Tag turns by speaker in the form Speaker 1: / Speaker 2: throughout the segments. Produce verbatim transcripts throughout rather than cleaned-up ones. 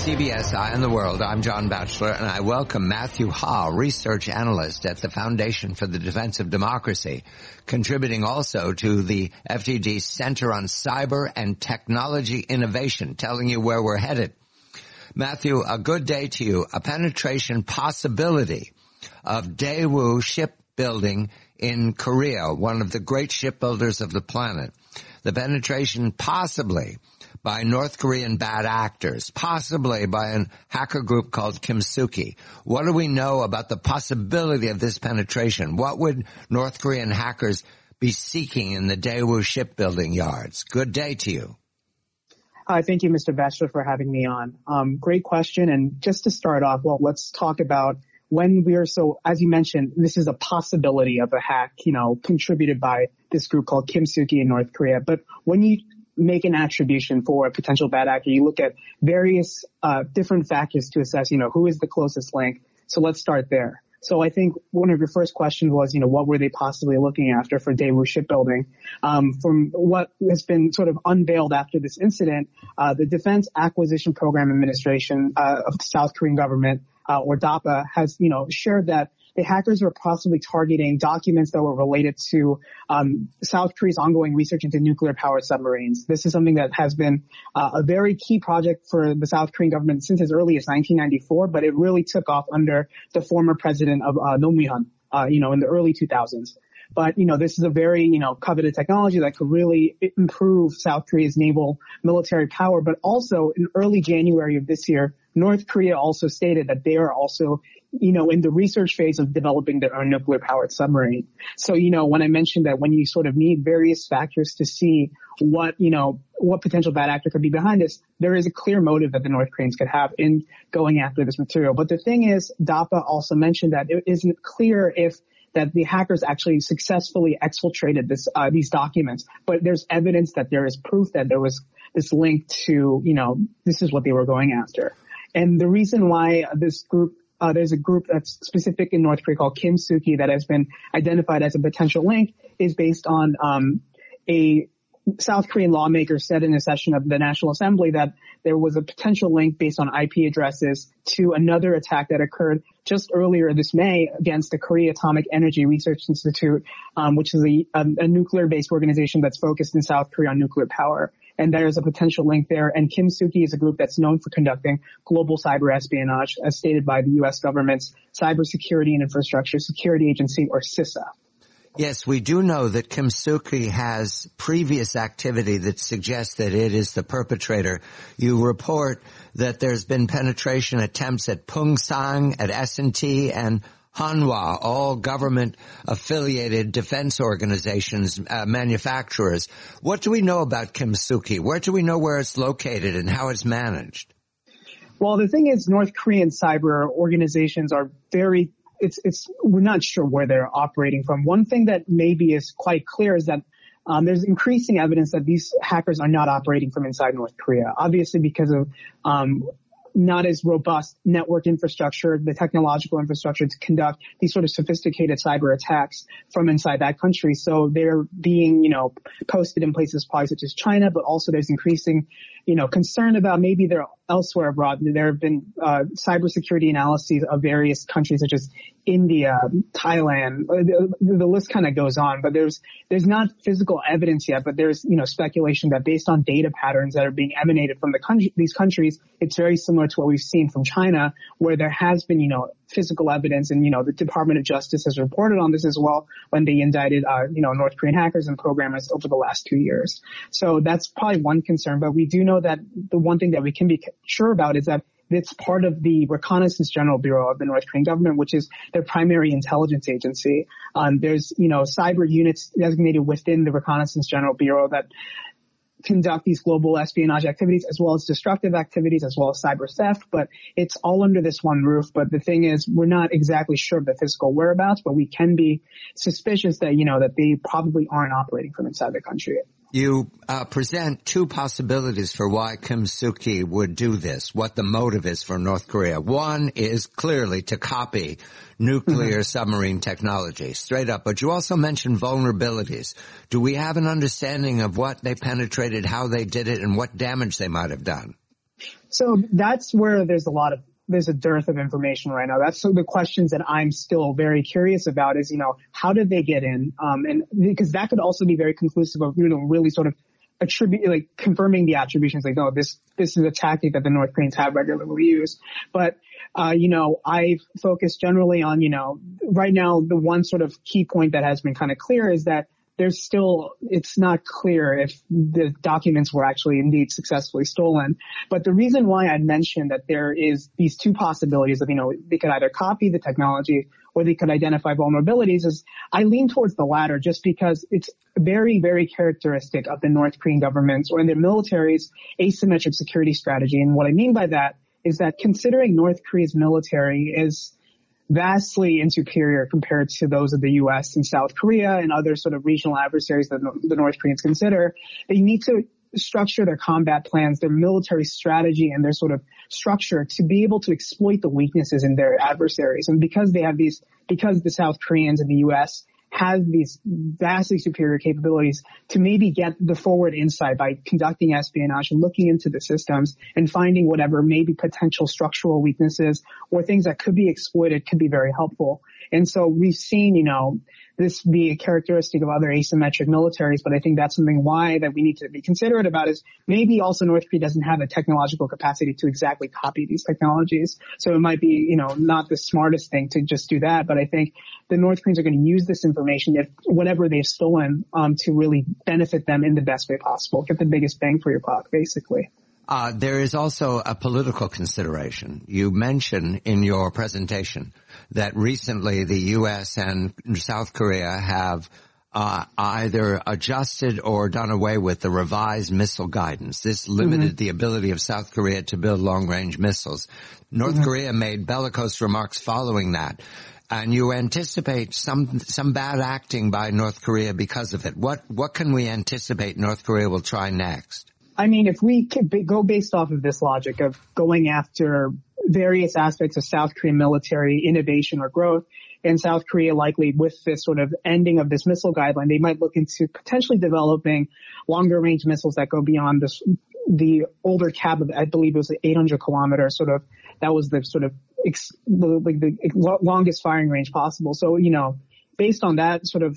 Speaker 1: C B S Eye on the World. I'm John Batchelor, and I welcome Matthew Ha, research analyst at the Foundation for the Defense of Democracy, contributing also to the F D D Center on Cyber and Technology Innovation, telling you where we're headed. Matthew, a good day to you. A penetration possibility of Daewoo Shipbuilding in Korea, one of the great shipbuilders of the planet. The penetration possibly by North Korean bad actors, possibly by a hacker group called Kimsuky. What do we know about the possibility of this penetration? What would North Korean hackers be seeking in the Daewoo shipbuilding yards? Good day to you.
Speaker 2: Uh, thank you, Mister Batchelor, for having me on. Um, great question. And just to start off, well, let's talk about when we are so, as you mentioned, this is a possibility of a hack, you know, contributed by this group called Kimsuky in North Korea. But when you make an attribution for a potential bad actor, you look at various uh different factors to assess, you know, who is the closest link. So let's start there. So I think one of your first questions was, you know, what were they possibly looking after for Daewoo Shipbuilding? Um, from what has been sort of unveiled after this incident, uh, the Defense Acquisition Program Administration uh, of the South Korean government, uh, or DAPA, has, you know, shared that the hackers were possibly targeting documents that were related to um, South Korea's ongoing research into nuclear-powered submarines. This is something that has been uh, a very key project for the South Korean government since as early as nineteen ninety-four, but it really took off under the former president of uh, Roh Moo-hyun, uh, you know, in the early two thousands. But, you know, this is a very, you know, coveted technology that could really improve South Korea's naval military power. But also in early January of this year, North Korea also stated that they are also, you know, in the research phase of developing their own nuclear powered submarine. So, you know, when I mentioned that when you sort of need various factors to see what, you know, what potential bad actor could be behind this, there is a clear motive that the North Koreans could have in going after this material. But the thing is, DAPA also mentioned that it isn't clear if that the hackers actually successfully exfiltrated this, uh, these documents. But there's evidence that there is proof that there was this link to, you know, this is what they were going after. And the reason why this group, uh, there's a group that's specific in North Korea called Kimsuky that has been identified as a potential link is based on, um, a South Korean lawmaker said in a session of the National Assembly that there was a potential link based on I P addresses to another attack that occurred just earlier this May against the Korea Atomic Energy Research Institute, um, which is a, a, a nuclear-based organization that's focused in South Korea on nuclear power. And there's a potential link there. And Kimsuky is a group that's known for conducting global cyber espionage, as stated by the U S government's Cybersecurity and Infrastructure Security Agency, or CISA.
Speaker 1: Yes, we do know that Kimsuky has previous activity that suggests that it is the perpetrator. You report that there's been penetration attempts at Pungsang, at S and T, and Hanwha, all government-affiliated defense organizations, uh, manufacturers. What do we know about Kimsuky? Where do we know where it's located and how it's managed?
Speaker 2: Well, the thing is, North Korean cyber organizations are very It's, it's, we're not sure where they're operating from. One thing that maybe is quite clear is that, um, there's increasing evidence that these hackers are not operating from inside North Korea. Obviously because of, um, not as robust network infrastructure, the technological infrastructure to conduct these sort of sophisticated cyber attacks from inside that country. So they're being, you know, posted in places probably such as China, but also there's increasing, you know, concern about maybe they're elsewhere abroad. There have been uh, cybersecurity analyses of various countries such as India, Thailand. The, the list kind of goes on, but there's there's not physical evidence yet. But there's, you know, speculation that based on data patterns that are being emanated from the country, these countries, it's very similar to what we've seen from China, where there has been, you know, physical evidence, and, you know, the Department of Justice has reported on this as well when they indicted, uh, you know, North Korean hackers and programmers over the last two years. So that's probably one concern. But we do know that the one thing that we can be sure about is that it's part of the Reconnaissance General Bureau of the North Korean government, which is their primary intelligence agency. Um, there's, you know, cyber units designated within the Reconnaissance General Bureau that conduct these global espionage activities, as well as destructive activities, as well as cyber theft. But it's all under this one roof. But the thing is, we're not exactly sure of the physical whereabouts, but we can be suspicious that, you know, that they probably aren't operating from inside the country.
Speaker 1: You uh, present two possibilities for why Kimsuky would do this, what the motive is for North Korea. One is clearly to copy nuclear mm-hmm. submarine technology, straight up. But you also mentioned vulnerabilities. Do we have an understanding of what they penetrated, how they did it, and what damage they might have done?
Speaker 2: So that's where there's a lot of, there's a dearth of information right now. That's some of the questions that I'm still very curious about is, you know, how did they get in? Um, and because that could also be very conclusive of, you know, really sort of attribute, like confirming the attributions, like, no, this, this is a tactic that the North Koreans have regularly used. But, uh, you know, I've focused generally on, you know, right now, the one sort of key point that has been kind of clear is that there's still, it's not clear if the documents were actually indeed successfully stolen. But the reason why I mentioned that there is these two possibilities of, you know, they could either copy the technology or they could identify vulnerabilities is I lean towards the latter just because it's very, very characteristic of the North Korean government's or the military's asymmetric security strategy. And what I mean by that is that considering North Korea's military is vastly superior compared to those of the U S and South Korea and other sort of regional adversaries that the North Koreans consider, they need to structure their combat plans, their military strategy, and their sort of structure to be able to exploit the weaknesses in their adversaries. And because they have these, because the South Koreans and the U S have these vastly superior capabilities to maybe get the forward insight by conducting espionage and looking into the systems and finding whatever maybe potential structural weaknesses or things that could be exploited could be very helpful. And so we've seen, you know, this be a characteristic of other asymmetric militaries, but I think that's something why that we need to be considerate about is maybe also North Korea doesn't have the technological capacity to exactly copy these technologies. So it might be, you know, not the smartest thing to just do that, but I think the North Koreans are going to use this information, if whatever they've stolen, um, to really benefit them in the best way possible, get the biggest bang for your buck, basically.
Speaker 1: Uh, there is also a political consideration. You mentioned in your presentation that recently the U S and South Korea have uh, either adjusted or done away with the revised missile guidance. This limited mm-hmm. the ability of South Korea to build long-range missiles. North mm-hmm. Korea made bellicose remarks following that. And you anticipate some some bad acting by North Korea because of it. What what can we anticipate North Korea will try next?
Speaker 2: I mean, if we could be, go based off of this logic of going after various aspects of South Korean military innovation or growth, and South Korea likely with this sort of ending of this missile guideline, they might look into potentially developing longer range missiles that go beyond this, the older cap of, I believe it was eight hundred kilometers, sort of, that was the sort of, ex, like the longest firing range possible. So, you know, based on that sort of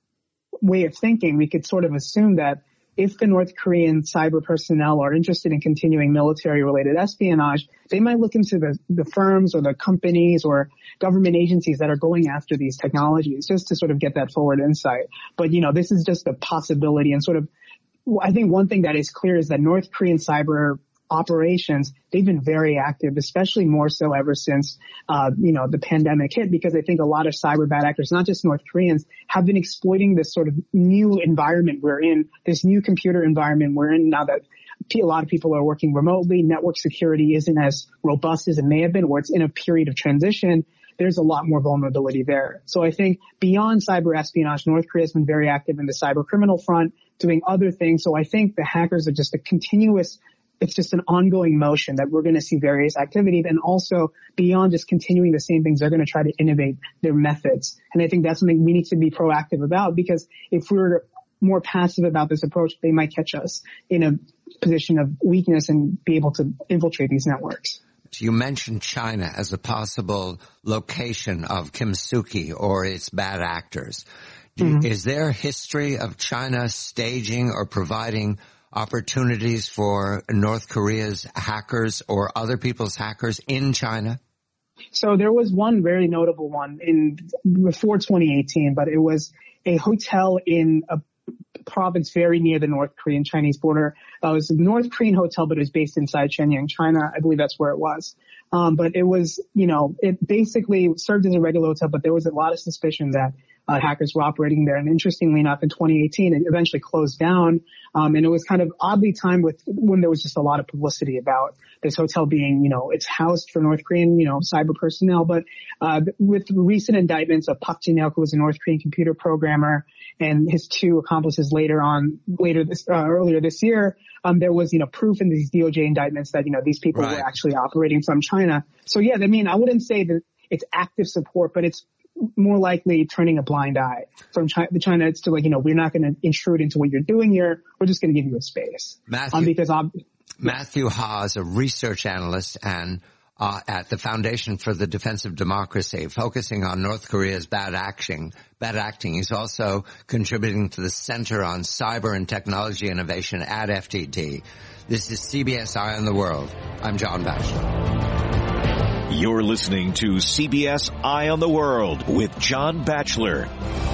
Speaker 2: way of thinking, we could sort of assume that if the North Korean cyber personnel are interested in continuing military-related espionage, they might look into the, the firms or the companies or government agencies that are going after these technologies just to sort of get that forward insight. But, you know, this is just a possibility. And sort of, I think one thing that is clear is that North Korean cyber operations, they've been very active, especially more so ever since, uh, you know, the pandemic hit, because I think a lot of cyber bad actors, not just North Koreans, have been exploiting this sort of new environment we're in, this new computer environment we're in now that a lot of people are working remotely. Network security isn't as robust as it may have been, or it's in a period of transition. There's a lot more vulnerability there. So I think beyond cyber espionage, North Korea has been very active in the cyber criminal front, doing other things. So I think the hackers are just a continuous, it's just an ongoing motion that we're going to see various activities, and also beyond just continuing the same things, they're going to try to innovate their methods. And I think that's something we need to be proactive about, because if we're more passive about this approach, they might catch us in a position of weakness and be able to infiltrate these networks.
Speaker 1: You mentioned China as a possible location of Kim Soo-ki or its bad actors. Mm-hmm. Is there a history of China staging or providing opportunities for North Korea's hackers or other people's hackers in China?
Speaker 2: So there was one very notable one in before twenty eighteen, but it was a hotel in a province very near the North Korean Chinese border. Uh, it was a North Korean hotel, but it was based inside Shenyang, China. I believe that's where it was. Um, but it was, you know, it basically served as a regular hotel, but there was a lot of suspicion that Uh, hackers were operating there. And interestingly enough, in twenty eighteen, it eventually closed down. Um, and it was kind of oddly timed with when there was just a lot of publicity about this hotel being, you know, it's housed for North Korean, you know, cyber personnel. But, uh, with recent indictments of Park Jin-hyuk, who was a North Korean computer programmer, and his two accomplices later on, later this, uh, earlier this year, um, there was, you know, proof in these D O J indictments that, you know, these people right. were actually operating from China. So yeah, I mean, I wouldn't say that it's active support, but it's more likely turning a blind eye from China. China it's to like, you know, we're not going to intrude into what you're doing here. We're just going to give you a space.
Speaker 1: Matthew,
Speaker 2: um, because ob-
Speaker 1: Matthew Ha is a research analyst and uh, at the Foundation for the Defense of Democracy, focusing on North Korea's bad acting. Bad acting. He's also contributing to the Center on Cyber and Technology Innovation at F T D. This is C B S Eye on the World. I'm John Batchelor.
Speaker 3: You're listening to C B S Eye on the World with John Batchelor.